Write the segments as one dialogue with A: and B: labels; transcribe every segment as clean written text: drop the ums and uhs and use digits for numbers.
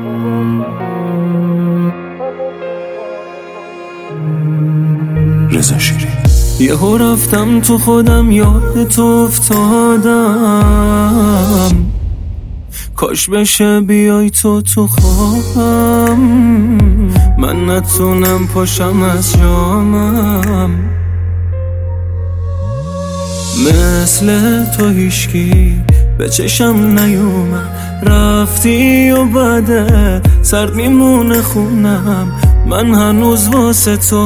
A: رضا شیرین. یهو رفتم تو خودم، یاد تو افتادم، کاش بشه بیای تو خوابم، من نتونم پاشم از جامم. مثل تو هیشکی به چشم نیومد، رفتی و بعده سرد میمونه خونم، من هنوز واسه تو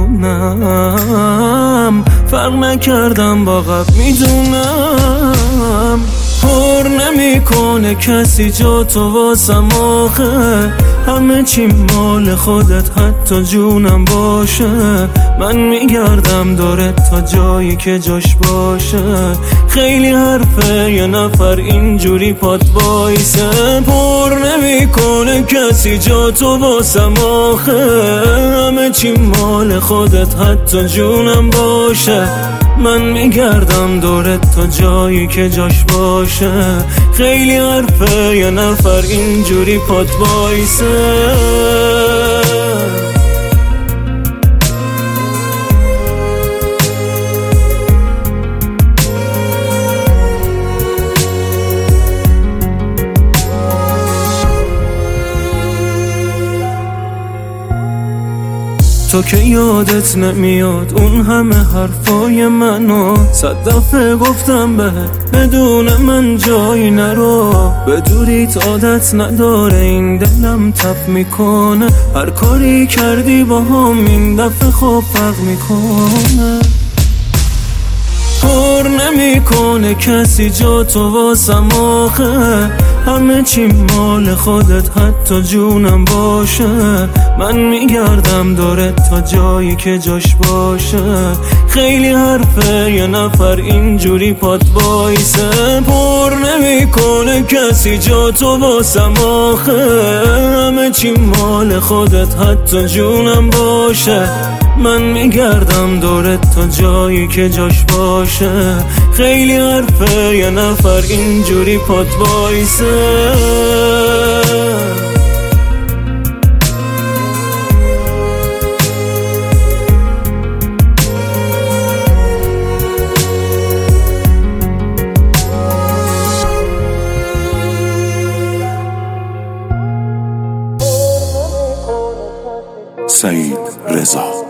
A: همونم، فرق نکردم با قبل میدونم. پر نمیکنه کسی جا تو واسم آخه، همه چی مال خودت حتی جونم باشه، من میگردم دورت تا جایی که جاش باشه، خیلی حرفه یه نفر اینجوری پات وایسه. پر نمیکنه کسی جا تو واسم آخه، همه چی مال خودت حتی جونم باشه، من میگردم دورت تا جایی که جاش باشه، خیلی حرفه یه نفر اینجوری پات وایسه. تو که یادت نمیاد اون همه حرفای منو، 100 دفعه گفتم بهت بدون من جایی نرو، به دوریت عادت نداره این دلم تپ میکنه، هر کاری کردی با هم این دفعه خوب فرق میکنه. پر نمیکنه کسی جا تو واسم آخه، همه چی مال خودت حتی جونم باشه، من میگردم دورت تا جایی که جاش باشه، خیلی حرفه یه نفر اینجوری پات وایسه. پر نمیکنه کسی جا تو واسم آخه، همه چی مال خودت حتی جونم باشه، من میگردم دورت تا جایی که جاش باشه، خیلی حرفه یه نفر اینجوری پات وایسه.
B: سعید رضا.